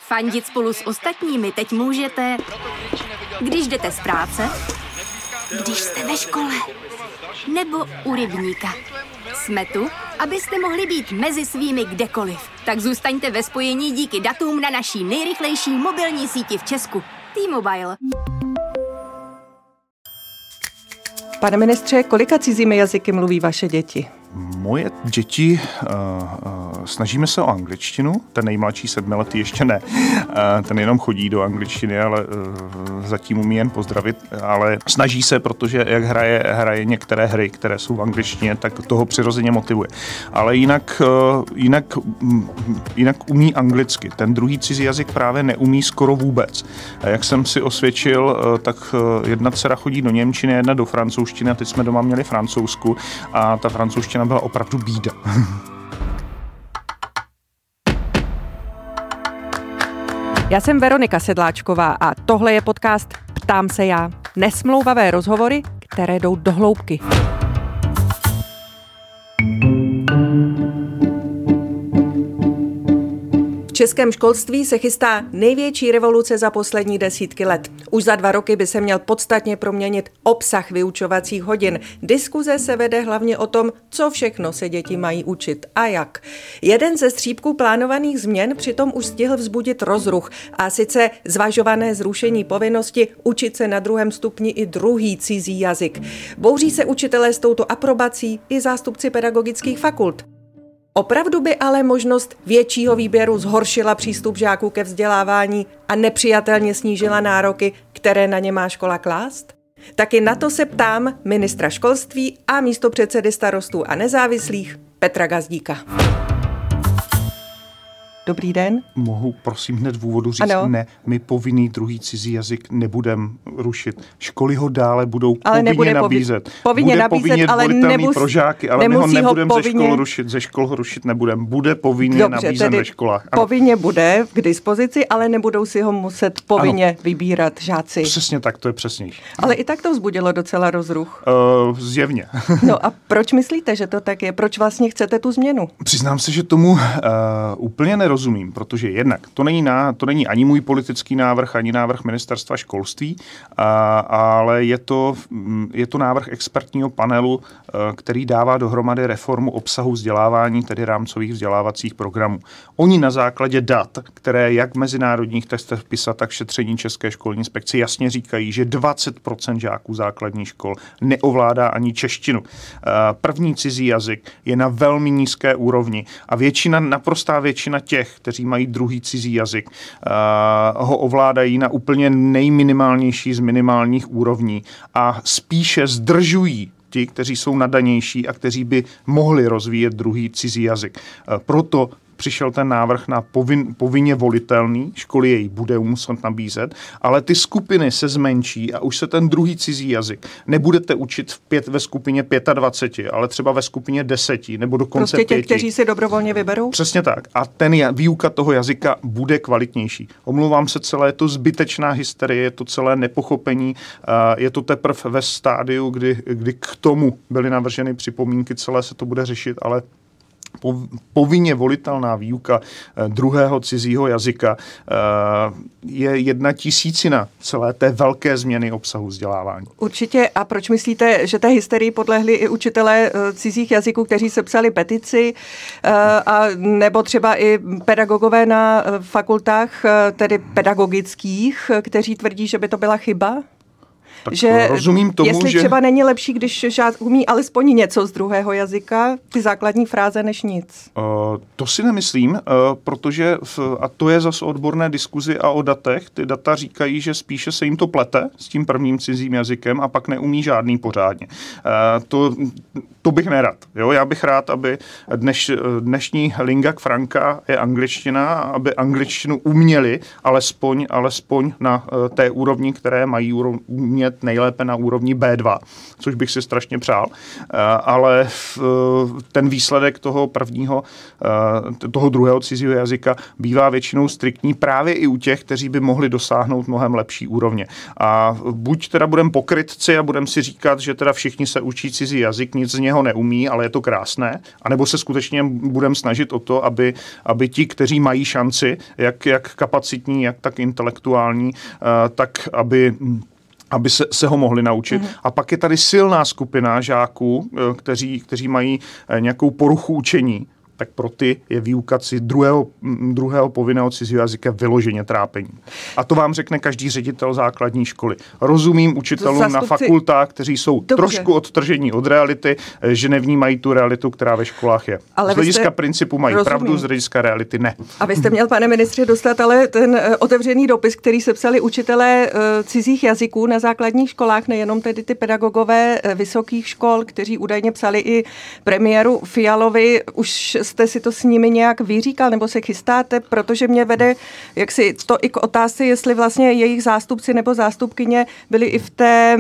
Fandit spolu s ostatními teď můžete, když jdete z práce, když jste ve škole, nebo u rybníka. Jsme tu, abyste mohli být mezi svými kdekoliv. Tak zůstaňte ve spojení díky datům na naší nejrychlejší mobilní síti v Česku. T-Mobile. Pane ministře, kolika cizími jazyky mluví vaše děti? Moje děti, snažíme se o angličtinu, ten nejmladší 7letý ještě ne, ten jenom chodí do angličtiny, ale zatím umí jen pozdravit, ale snaží se, protože jak hraje některé hry, které jsou v angličtině, tak toho přirozeně motivuje. Ale jinak umí anglicky. Ten druhý cizí jazyk právě neumí skoro vůbec. A jak jsem si osvědčil, tak jedna dcera chodí do němčiny, jedna do francouzštiny a teď jsme doma měli francouzsku a ta francouzština byla opravdu bída. Já jsem Veronika Sedláčková a tohle je podcast Ptám se já. Nesmlouvavé rozhovory, které jdou do hloubky. V českém školství se chystá největší revoluce za poslední desítky let. Už za 2 roky by se měl podstatně proměnit obsah vyučovacích hodin. Diskuze se vede hlavně o tom, co všechno se děti mají učit a jak. Jeden ze střípků plánovaných změn přitom už stihl vzbudit rozruch, a sice zvažované zrušení povinnosti učit se na 2. stupni i druhý cizí jazyk. Bouří se učitelé s touto aprobací i zástupci pedagogických fakult. Opravdu by ale možnost většího výběru zhoršila přístup žáků ke vzdělávání a nepřijatelně snížila nároky, které na ně má škola klást? Taky na to se ptám ministra školství a místopředsedy Starostů a nezávislých Petra Gazdíka. Dobrý den. Mohu prosím hned v úvodu říct, ano. Ne, my povinný druhý cizí jazyk nebudeme rušit. Školy ho dále budou povinně nabízet. Povinně nabízet, ale pro žáky, ale my ho nebudeme ze škol ho rušit nebudeme. Bude povinně nabízen ve školách. Ano. Povinně bude k dispozici, ale nebudou si ho muset povinně vybírat žáci. Přesně tak, to je přesnější. Ale i tak to vzbudilo docela rozruch. Zjevně. No a proč myslíte, že to tak je? Proč vlastně chcete tu změnu? Přiznám se, že tomu úplně nerozumím, protože jednak to není ani můj politický návrh, ani návrh ministerstva školství, ale je to návrh expertního panelu, který dává dohromady reformu obsahu vzdělávání, tedy rámcových vzdělávacích programů. Oni na základě dat, které jak v mezinárodních testech PISA, tak v šetření České školní inspekce jasně říkají, že 20% žáků základních škol neovládá ani češtinu. První cizí jazyk je na velmi nízké úrovni a naprostá většina těch, kteří mají druhý cizí jazyk, ho ovládají na úplně nejminimálnější z minimálních úrovní a spíše zdržují ti, kteří jsou nadanější a kteří by mohli rozvíjet druhý cizí jazyk. Proto přišel ten návrh na povinně volitelný, školy jej bude muset nabízet, ale ty skupiny se zmenší a už se ten druhý cizí jazyk nebudete učit ve skupině 25, ale třeba ve skupině 10 nebo dokonce 5. Prostě těch, kteří si dobrovolně vyberou? Přesně tak. A výuka toho jazyka bude kvalitnější. Omlouvám se, celé je to zbytečná hysterie, je to celé nepochopení, je to teprve ve stádiu, kdy k tomu byly navrženy připomínky, celé se to bude řešit, ale povinně volitelná výuka druhého cizího jazyka je 1/1000 celé té velké změny obsahu vzdělávání. Určitě. A proč myslíte, že té hysterii podlehli i učitelé cizích jazyků, kteří sepsali petici, a nebo třeba i pedagogové na fakultách, tedy pedagogických, kteří tvrdí, že by to byla chyba? Tak že rozumím tomu, jestli třeba není lepší, když žák umí alespoň něco z druhého jazyka, ty základní fráze, než nic. To si nemyslím, protože, a to je zase odborné diskuzi a o datech, ty data říkají, že spíše se jim to plete s tím prvním cizím jazykem a pak neumí žádný pořádně. To bych nerad. Jo? Já bych rád, aby dnešní lingua franca je angličtina, aby angličtinu uměli alespoň na té úrovni, které mají rozumět nejlépe na úrovni B2, což bych si strašně přál, ale ten výsledek toho druhého cizího jazyka bývá většinou striktní právě i u těch, kteří by mohli dosáhnout mnohem lepší úrovně. A buď teda budeme pokrytci a budeme si říkat, že teda všichni se učí cizí jazyk, nic z něho neumí, ale je to krásné, anebo se skutečně budeme snažit o to, aby ti, kteří mají šanci, jak kapacitní, jak tak intelektuální, tak aby se ho mohli naučit. A pak je tady silná skupina žáků, kteří mají nějakou poruchu učení, tak pro ty je výuka druhého povinného cizího jazyka vyloženě trápení. A to vám řekne každý ředitel základní školy. Rozumím učitelům na fakultách, kteří jsou trošku odtržení od reality, že nevnímají tu realitu, která ve školách je. Ale z hlediska principu mají pravdu, z hlediska reality ne. A vy jste měl, pane ministře, dostat ale ten otevřený dopis, který sepsali učitelé cizích jazyků na základních školách, nejenom tedy ty pedagogové vysokých škol, kteří údajně psali i premiéru Fialovi. Už jste si to s nimi nějak vyříkal, nebo se chystáte, protože mě vede jaksi to i k otázce, jestli vlastně jejich zástupci nebo zástupkyně byli i v té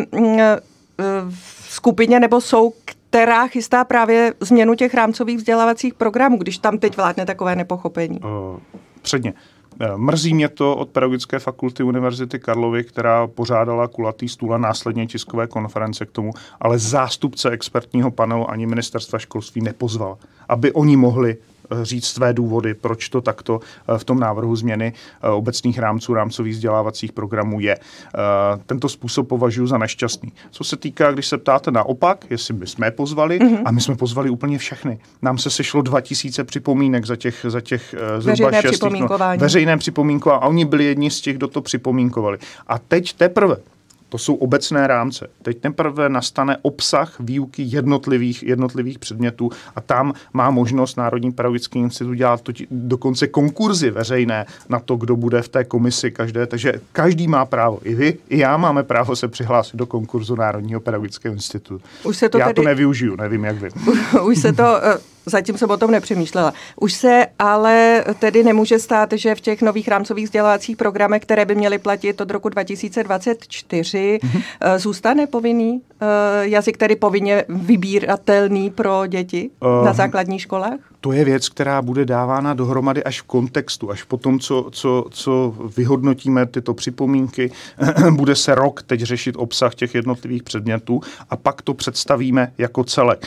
skupině, nebo jsou, která chystá právě změnu těch rámcových vzdělávacích programů, když tam teď vládne takové nepochopení. Předně. Mrzí mě to od Pedagogické fakulty Univerzity Karlovy, která pořádala kulatý stůl a následně tiskové konference k tomu, ale zástupce expertního panelu ani ministerstva školství nepozval, aby oni mohli říct své důvody, proč to takto v tom návrhu změny obecných rámcových vzdělávacích programů je. Tento způsob považuji za nešťastný. Co se týká, když se ptáte naopak, jestli my jsme pozvali, a my jsme pozvali úplně všechny. Nám se sešlo 2000 připomínek za těch zhruba 6 veřejné připomínkování a oni byli jedni z těch, kdo to připomínkovali. A teď teprve, to jsou obecné rámce. Teď teprve nastane obsah výuky jednotlivých předmětů a tam má možnost Národní pedagogický institut dělat dokonce konkurzy veřejné na to, kdo bude v té komisi každé. Takže každý má právo. I vy, i já máme právo se přihlásit do konkurzu Národního pedagogického institutu. Já to nevyužiju, nevím jak vy. Už se to... Zatím jsem o tom nepřemýšlela. Už se ale tedy nemůže stát, že v těch nových rámcových vzdělávacích programech, které by měly platit od roku 2024, zůstane povinný jazyk, tedy povinně vybíratelný pro děti na základních školách? To je věc, která bude dávána dohromady až v kontextu, až po tom, co vyhodnotíme tyto připomínky. Bude se rok teď řešit obsah těch jednotlivých předmětů a pak to představíme jako celek.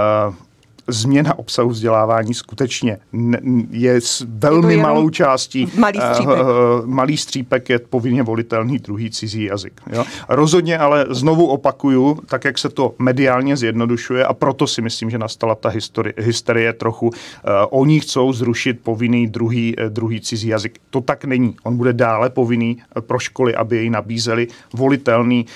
Změna obsahu vzdělávání skutečně je velmi malou částí. Malý střípek je povinně volitelný druhý cizí jazyk. Jo? Rozhodně ale znovu opakuju, tak jak se to mediálně zjednodušuje a proto si myslím, že nastala ta hysterie trochu. Oni chcou zrušit povinný druhý cizí jazyk. To tak není. On bude dále povinný pro školy, aby jej nabízeli. Volitelný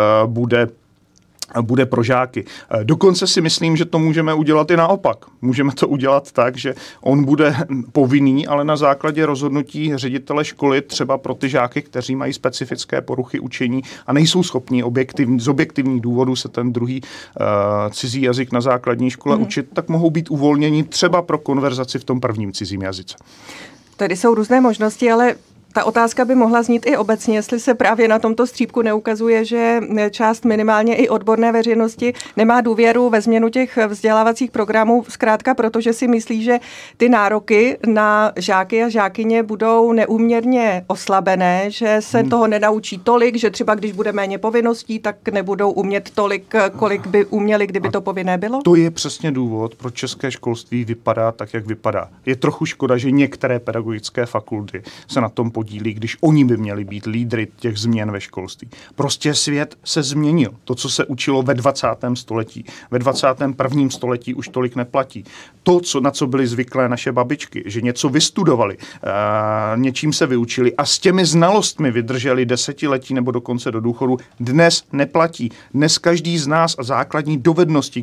bude pro žáky. Dokonce si myslím, že to můžeme udělat i naopak. Můžeme to udělat tak, že on bude povinný, ale na základě rozhodnutí ředitele školy třeba pro ty žáky, kteří mají specifické poruchy učení a nejsou schopni z objektivních důvodů se ten druhý cizí jazyk na základní škole učit, tak mohou být uvolněni třeba pro konverzaci v tom prvním cizím jazyce. Tady jsou různé možnosti, ale ta otázka by mohla znít i obecně, jestli se právě na tomto střípku neukazuje, že část minimálně i odborné veřejnosti nemá důvěru ve změnu těch vzdělávacích programů, zkrátka protože si myslí, že ty nároky na žáky a žákyně budou neúměrně oslabené, že se toho nenaučí tolik, že třeba když bude méně povinností, tak nebudou umět tolik, kolik by uměli, kdyby to povinné bylo? To je přesně důvod, proč české školství vypadá tak, jak vypadá. Je trochu škoda, že některé pedagogické fakulty se na tom podílí, když oni by měli být lídry těch změn ve školství. Prostě svět se změnil. To, co se učilo ve 20. století, ve 21. století už tolik neplatí. To, na co byly zvyklé naše babičky, že něco vystudovali, něčím se vyučili a s těmi znalostmi vydrželi desetiletí nebo dokonce do důchodu, dnes neplatí. Dnes každý z nás a základní dovedností,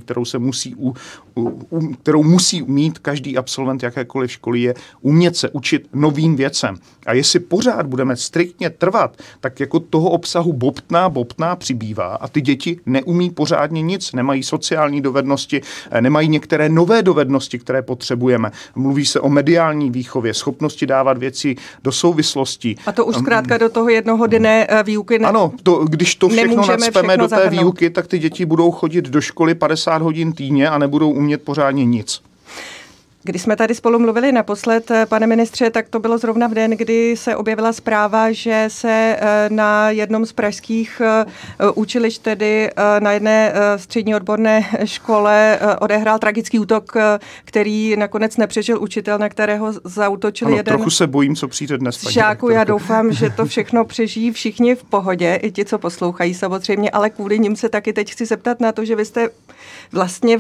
kterou musí mít každý absolvent jakékoliv školy, je umět se učit novým věcem. A jestli pořád budeme striktně trvat, tak jako toho obsahu bobtná přibývá a ty děti neumí pořádně nic, nemají sociální dovednosti, nemají některé nové dovednosti, které potřebujeme. Mluví se o mediální výchově, schopnosti dávat věci do souvislostí. A to už zkrátka do toho jednohodinné výuky ano, když to všechno nacpeme do té výuky, tak ty děti budou chodit do školy 50 hodin týdně a nebudou umět pořádně nic. Když jsme tady spolu mluvili naposled, pane ministře, tak to bylo zrovna v den, kdy se objevila zpráva, že se na jednom z pražských učilišť, tedy na jedné střední odborné škole, odehrál tragický útok, který nakonec nepřežil učitel, na kterého zaútočil jeden. Trochu se bojím, co přijde dnes. Z žáků, já doufám, že to všechno přežijí všichni v pohodě, i ti, co poslouchají samozřejmě, ale kvůli nim se taky teď chci zeptat na to, že vy jste vlastně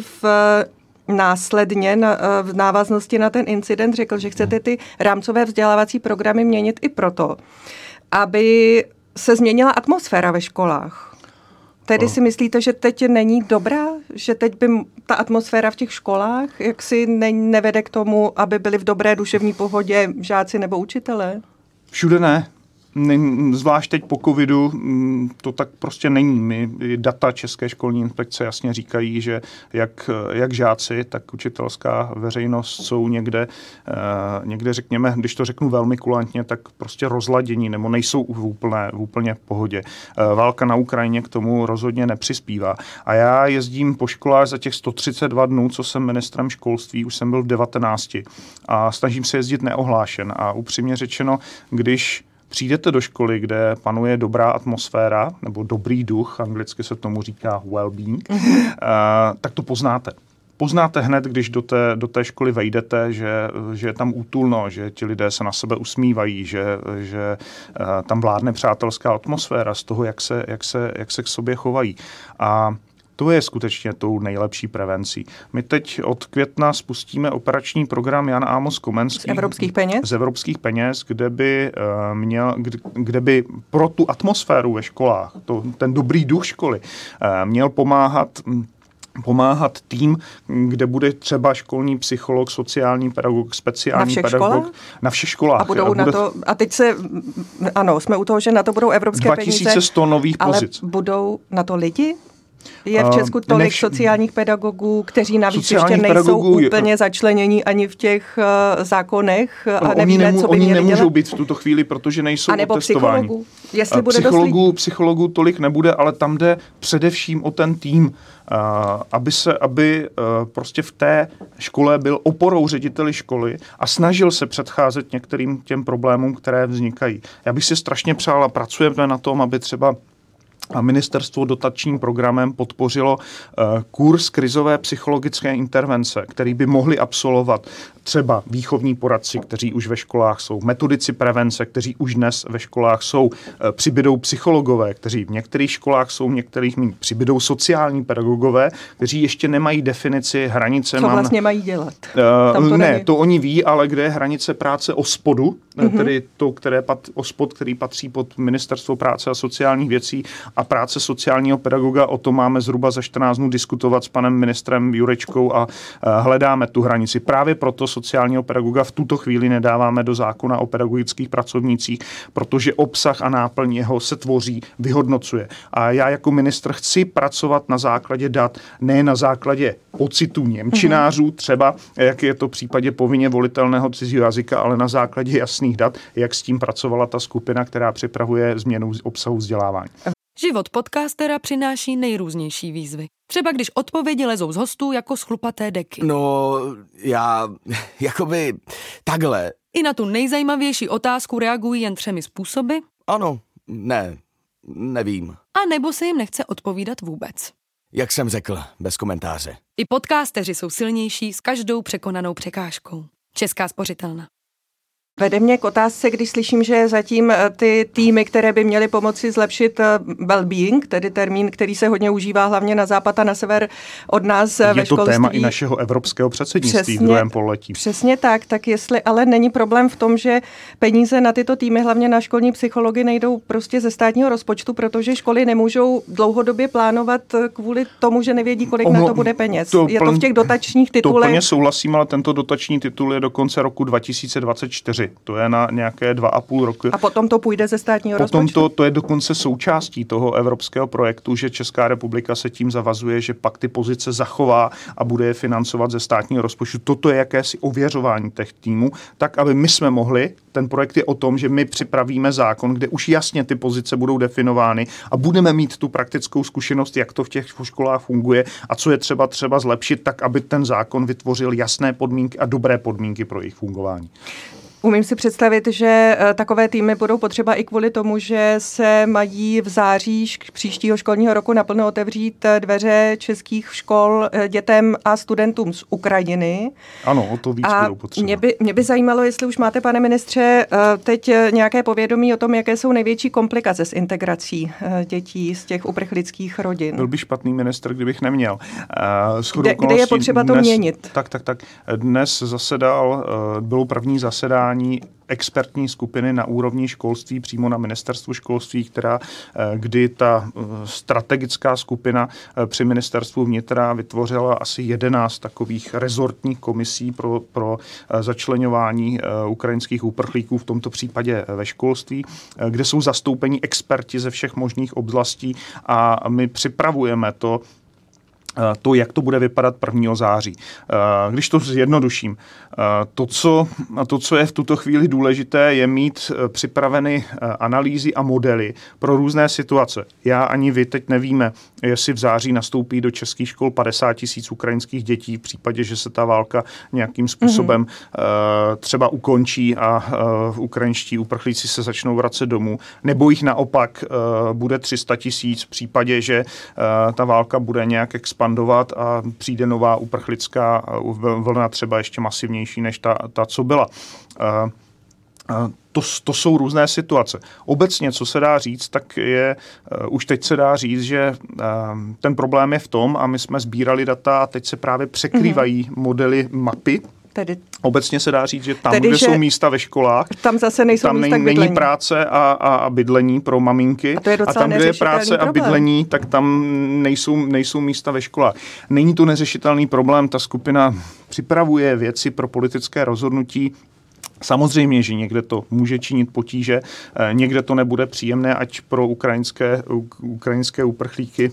následně v návaznosti na ten incident řekl, že chcete ty rámcové vzdělávací programy měnit i proto, aby se změnila atmosféra ve školách. Tedy si myslíte, že teď není dobrá? Že teď by ta atmosféra v těch školách jaksi nevede k tomu, aby byli v dobré duševní pohodě žáci nebo učitelé? Všude ne. Zvlášť teď po covidu to tak prostě není. Data České školní inspekce jasně říkají, že jak žáci, tak učitelská veřejnost jsou někde řekněme, když to řeknu velmi kulantně, tak prostě rozladění nebo nejsou v úplně pohodě. Válka na Ukrajině k tomu rozhodně nepřispívá. A já jezdím po školách za těch 132 dnů, co jsem ministrem školství, už jsem byl v 19 a snažím se jezdit neohlášen. A upřímně řečeno, když přijdete do školy, kde panuje dobrá atmosféra, nebo dobrý duch, anglicky se tomu říká well-being, tak to poznáte. Poznáte hned, když do té školy vejdete, že je tam útulno, že ti lidé se na sebe usmívají, že tam vládne přátelská atmosféra z toho, jak se k sobě chovají. A to je skutečně tou nejlepší prevencí. My teď od května spustíme operační program Jan Amos Komenský. Z evropských peněz, kde by pro tu atmosféru ve školách, ten dobrý duch školy, měl pomáhat tým, kde bude třeba školní psycholog, sociální pedagog, speciální pedagog. Na všech školách. A budou na to, a teď jsme u toho, že na to budou evropské 2100 nových pozic. Ale budou na to lidi? Je v Česku tolik sociálních pedagogů, kteří navíc ještě nejsou úplně začlenění ani v těch zákonech a nevíme, co by měli dělat? Oni nemůžou být v tuto chvíli, protože nejsou otestováni. Psychologů tolik nebude, ale tam jde především o ten tým, aby prostě v té škole byl oporou řediteli školy a snažil se předcházet některým těm problémům, které vznikají. Já bych si strašně přál a pracujeme na tom, aby třeba ministerstvo dotačním programem podpořilo kurz krizové psychologické intervence, který by mohli absolvovat třeba výchovní poradci, kteří už ve školách jsou, metodici prevence, kteří už dnes ve školách jsou, přibydou psychologové, kteří v některých školách jsou, v některých přibydou sociální pedagogové, kteří ještě nemají definici hranice. Co vlastně mají dělat? To oni ví, ale kde je hranice práce OSPODu, tedy OSPOD, který patří pod Ministerstvo práce a sociálních věcí, a práce sociálního pedagoga, o tom máme zhruba za 14 dnů diskutovat s panem ministrem Jurečkou a hledáme tu hranici. Právě proto sociálního pedagoga v tuto chvíli nedáváme do zákona o pedagogických pracovnících, protože obsah a náplň jeho se tvoří, vyhodnocuje. A já jako ministr chci pracovat na základě dat, ne na základě pocitů němčinářů, třeba, jak je to v případě povinně volitelného cizího jazyka, ale na základě jasných dat, jak s tím pracovala ta skupina, která připravuje změnu obsahu vzdělávání. Život podcastera přináší nejrůznější výzvy. Třeba když odpovědi lezou z hostů jako z chlupaté deky. No, takhle. I na tu nejzajímavější otázku reagují jen 3 způsoby. Ano, nevím. A nebo se jim nechce odpovídat vůbec. Jak jsem řekl, bez komentáře. I podcasteři jsou silnější s každou překonanou překážkou. Česká spořitelna. Vede mě k otázce, když slyším, že zatím ty týmy, které by měly pomoci zlepšit well-being, tedy termín, který se hodně užívá hlavně na západ a na sever od nás ve školství. Je to téma i našeho evropského předsednictví v druhém pololetí. Přesně tak jestli ale není problém v tom, že peníze na tyto týmy, hlavně na školní psychology, nejdou prostě ze státního rozpočtu, protože školy nemůžou dlouhodobě plánovat kvůli tomu, že nevědí, kolik na to bude peněz. Je to v těch dotačních titulech. To plně souhlasím, ale tento dotační titul je do konce roku 2024. 4. To je na nějaké 2,5 roku. A potom to půjde ze státního rozpočtu? To je dokonce součástí toho evropského projektu, že Česká republika se tím zavazuje, že pak ty pozice zachová a bude je financovat ze státního rozpočtu. Toto je jakési ověřování těch týmů, tak aby my jsme mohli, ten projekt je o tom, že my připravíme zákon, kde už jasně ty pozice budou definovány a budeme mít tu praktickou zkušenost, jak to v těch školách funguje a co je třeba zlepšit, tak aby ten zákon vytvořil jasné podmínky a dobré podmínky pro jejich fungování. Umím si představit, že takové týmy budou potřeba i kvůli tomu, že se mají v září příštího školního roku naplno otevřít dveře českých škol dětem a studentům z Ukrajiny. Ano, o to víc budou potřeba. Mě by zajímalo, jestli už máte, pane ministře, teď nějaké povědomí o tom, jaké jsou největší komplikace s integrací dětí z těch uprchlických rodin. Byl by špatný ministr, kdybych neměl. Kde je potřeba to měnit? Tak. Dnes bylo první zasedání expertní skupiny na úrovni školství přímo na ministerstvu školství, kdy ta strategická skupina při ministerstvu vnitra vytvořila asi 11 takových rezortních komisí pro začleňování ukrajinských uprchlíků, v tomto případě ve školství, kde jsou zastoupeni experti ze všech možných oblastí a my připravujeme to, jak to bude vypadat 1. září. Když to zjednoduším, to, co je v tuto chvíli důležité, je mít připraveny analýzy a modely pro různé situace. Já ani vy teď nevíme, jestli v září nastoupí do českých škol 50 000 ukrajinských dětí v případě, že se ta válka nějakým způsobem třeba ukončí a ukrajinští uprchlíci se začnou vracet domů, nebo jich naopak bude 300 000 v případě, že ta válka bude nějak expandovat a přijde nová uprchlická vlna, třeba ještě masivnější než ta co byla. To jsou různé situace. Obecně, co se dá říct, tak už teď se dá říct, že ten problém je v tom, a my jsme sbírali data a teď se právě překrývají modely mapy. Obecně se dá říct, že tam, kde jsou místa ve školách, tam zase není práce a bydlení pro maminky. A tam, kde je práce a bydlení, tak tam nejsou místa ve školách. Není to neřešitelný problém. Ta skupina připravuje věci pro politické rozhodnutí. Samozřejmě, že někde to může činit potíže, někde to nebude příjemné, ať pro ukrajinské uprchlíky,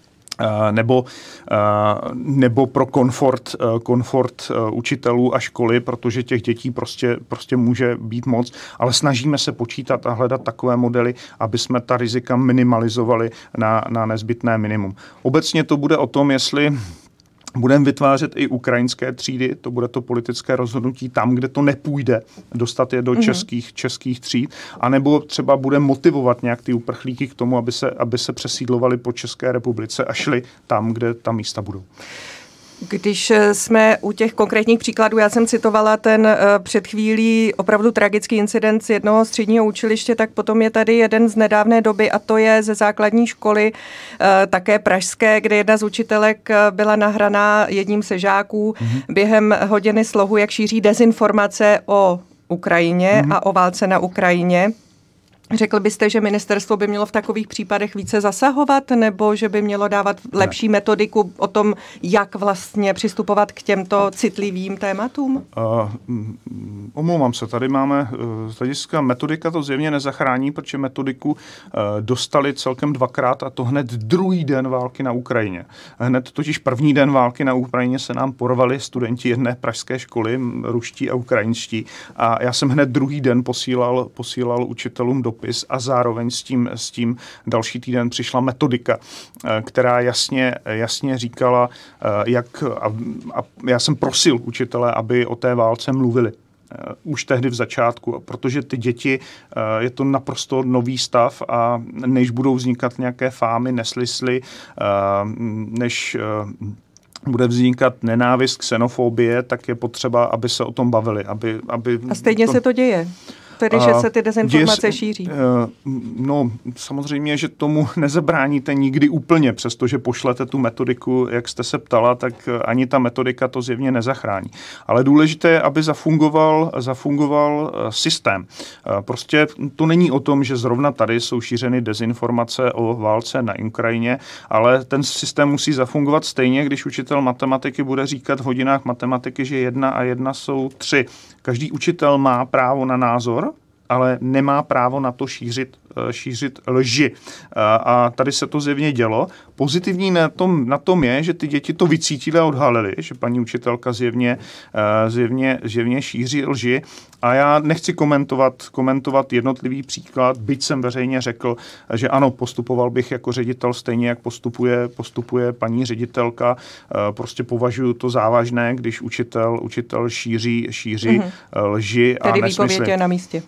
nebo pro komfort učitelů a školy, protože těch dětí prostě může být moc, ale snažíme se počítat a hledat takové modely, aby jsme ta rizika minimalizovali na nezbytné minimum. Obecně to bude o tom, jestli budeme vytvářet i ukrajinské třídy, to bude to politické rozhodnutí tam, kde to nepůjde, dostat je do českých tříd, anebo třeba bude motivovat nějak ty uprchlíky k tomu, aby se přesídlovali po České republice a šli tam, kde ta místa budou. Když jsme u těch konkrétních příkladů, já jsem citovala ten před chvílí opravdu tragický incident z jednoho středního učiliště, tak potom je tady jeden z nedávné doby a to je ze základní školy také pražské, kde jedna z učitelek byla nahraná jedním ze žáků během hodiny slohu, jak šíří dezinformace o Ukrajině a o válce na Ukrajině. Řekl byste, že ministerstvo by mělo v takových případech více zasahovat, nebo že by mělo dávat lepší metodiku o tom, jak vlastně přistupovat k těmto citlivým tématům? Omlouvám se, tady máme z hlediska metodika to zjevně nezachrání, protože metodiku dostali celkem 2krát a to hned druhý den války na Ukrajině. Hned totiž první den války na Ukrajině se nám porvali studenti jedné pražské školy, ruští a ukrajinští, a já jsem hned druhý den posílal učitelům dopis a zároveň s tím další týden přišla metodika, která jasně říkala, a já jsem prosil učitele, aby o té válce mluvili. Už tehdy v začátku, protože ty děti, je to naprosto nový stav a než budou vznikat nějaké fámy, neslisly, než bude vznikat nenávist, xenofobie, tak je potřeba, aby se o tom bavili. A stejně se to děje. Tedy, že se ty dezinformace šíří. No, samozřejmě, že tomu nezabráníte nikdy úplně, přestože pošlete tu metodiku, jak jste se ptala, tak ani ta metodika to zjevně nezachrání. Ale důležité je, aby zafungoval systém. Prostě to není o tom, že zrovna tady jsou šířeny dezinformace o válce na Ukrajině, ale ten systém musí zafungovat stejně, když učitel matematiky bude říkat v hodinách matematiky, že 1 a 1 jsou 3. Každý učitel má právo na názor, ale nemá právo na to šířit lži. A tady se to zjevně dělo. Pozitivní na tom je, že ty děti to vycítily a odhalily, že paní učitelka zjevně šíří lži. A já nechci komentovat jednotlivý příklad, byť jsem veřejně řekl, že ano, postupoval bych jako ředitel stejně, jak postupuje paní ředitelka. Prostě považuji to závažné, když učitel šíří lži a tedy nesmysly. výpověď je na místě.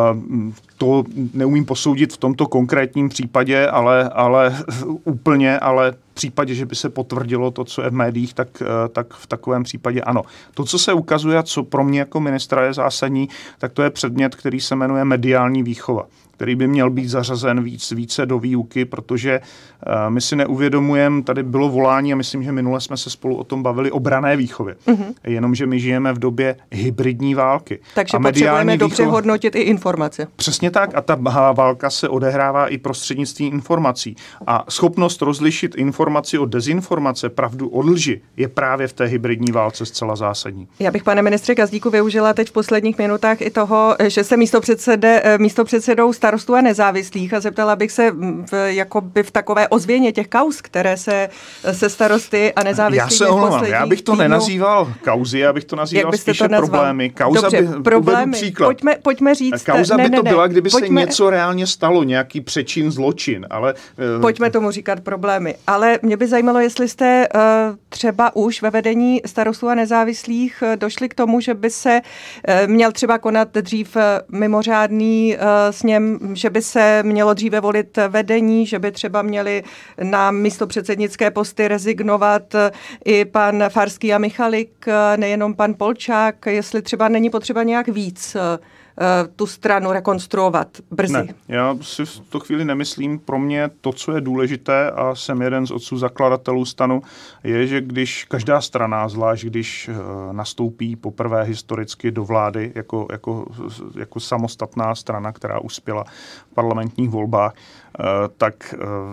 To neumím posoudit v tomto konkrétním případě, ale úplně, ale v případě, že by se potvrdilo to, co je v médiích, tak v takovém případě ano. To, co se ukazuje, co pro mě jako ministra je zásadní, tak to je předmět, který se jmenuje mediální výchova, který by měl být zařazen více do výuky, protože my si neuvědomujeme, tady bylo volání a myslím, že minule jsme se spolu o tom bavili o branné výchově. Jenomže my žijeme v době hybridní války. Takže a potřebujeme dobře hodnotit i informace. Přesně tak a ta válka se odehrává i prostřednictvím informací. A schopnost rozlišit informaci od dezinformace, pravdu od lži, je právě v té hybridní válce zcela zásadní. Já bych, pane ministře Gazdíku, využila teď v posledních minutách i toho, že se místopředsedou Starostů a nezávislých a zeptala bych se jakoby v takové ozvěně těch kauz, které se starosty a nezávislých. Já se omlouvám, já bych to nenazýval kauzy, já bych to nazýval spíše problémy. Kauza dobře, by, problémy. Příklad. Pojďme říct. Kauza by to byla, kdyby se něco reálně stalo, nějaký přečin, zločin, ale... Pojďme tomu říkat problémy. Ale mě by zajímalo, jestli jste třeba už ve vedení Starostů a nezávislých došli k tomu, že by se měl třeba konat dřív mimořádný sněm, že by se mělo dříve volit vedení, že by třeba měli na místopředsednické posty rezignovat i pan Farský a Michalik, nejenom pan Polčák, jestli třeba není potřeba nějak víc tu stranu rekonstruovat brzy. Ne, já si v tu chvíli nemyslím. Pro mě to, co je důležité, a jsem jeden z otců zakladatelů STANu, je, že když každá strana, zvlášť když nastoupí poprvé historicky do vlády jako samostatná strana, která uspěla v parlamentních volbách, tak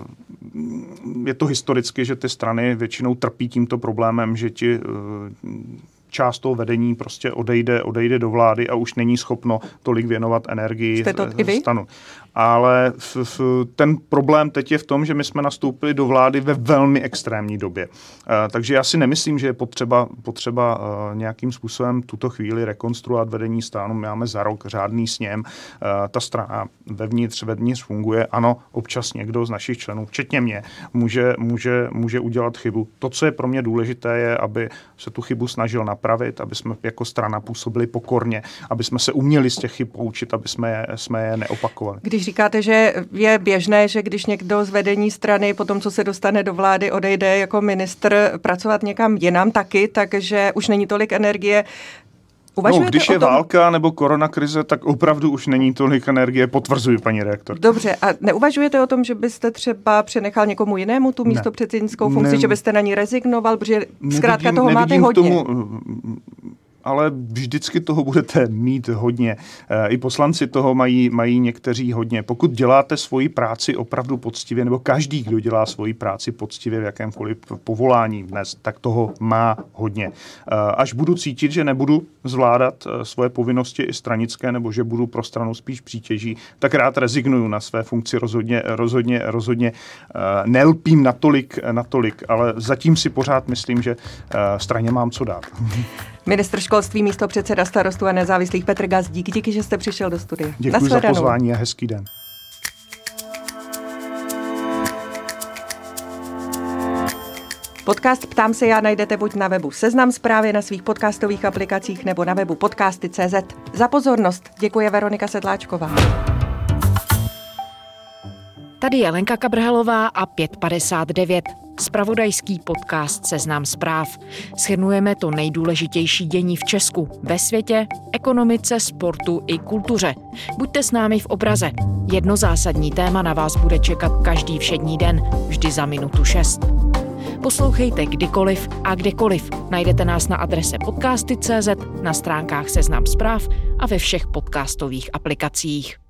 je to historicky, že ty strany většinou trpí tímto problémem, že část toho vedení prostě odejde do vlády a už není schopno tolik věnovat energii STANu. Ale ten problém teď je v tom, že my jsme nastoupili do vlády ve velmi extrémní době. Takže já si nemyslím, že je potřeba nějakým způsobem tuto chvíli rekonstruovat vedení STANu. Máme za rok řádný sněm. Ta strana vevnitř funguje. Ano, občas někdo z našich členů, včetně mě, může udělat chybu. To, co je pro mě důležité, je, aby se tu chybu snažil napravit, aby jsme jako strana působili pokorně, aby jsme se uměli z těch chyb poučit, aby jsme je neopakovali. Když říkáte, že je běžné, že když někdo z vedení strany po tom, co se dostane do vlády, odejde jako ministr pracovat někam jinam taky, takže už není tolik energie. Když je válka nebo koronakrize, tak opravdu už není tolik energie, potvrzuji, paní redaktor. Dobře, a neuvažujete o tom, že byste třeba přenechal někomu jinému tu místopředsednickou funkci, že byste na ní rezignoval, protože zkrátka toho máte hodně? Ale vždycky toho budete mít hodně. I poslanci toho mají někteří hodně. Pokud děláte svoji práci opravdu poctivě, nebo každý, kdo dělá svoji práci poctivě v jakémkoliv povolání dnes, tak toho má hodně. Až budu cítit, že nebudu zvládat svoje povinnosti i stranické, nebo že budu pro stranu spíš přítěží, tak rád rezignuju na své funkci. Rozhodně nelpím natolik, ale zatím si pořád myslím, že straně mám co dát. Ministr školství, místopředseda Starostů a nezávislých Petr Gazdík. Díky, že jste přišel do studia. Děkuji za pozvání a hezký den. Podcast Ptám se já najdete buď na webu Seznam Zprávy, na svých podcastových aplikacích nebo na webu podcasty.cz. Za pozornost děkuje Veronika Sedláčková. Tady je Lenka Kabrhelová a 5:59. zpravodajský podcast Seznam zpráv. Shrnujeme to nejdůležitější dění v Česku, ve světě, ekonomice, sportu i kultuře. Buďte s námi v obraze. Jedno zásadní téma na vás bude čekat každý všední den, vždy za minutu 6. Poslouchejte kdykoliv a kdekoliv. Najdete nás na adrese podcasty.cz, na stránkách Seznam zpráv a ve všech podcastových aplikacích.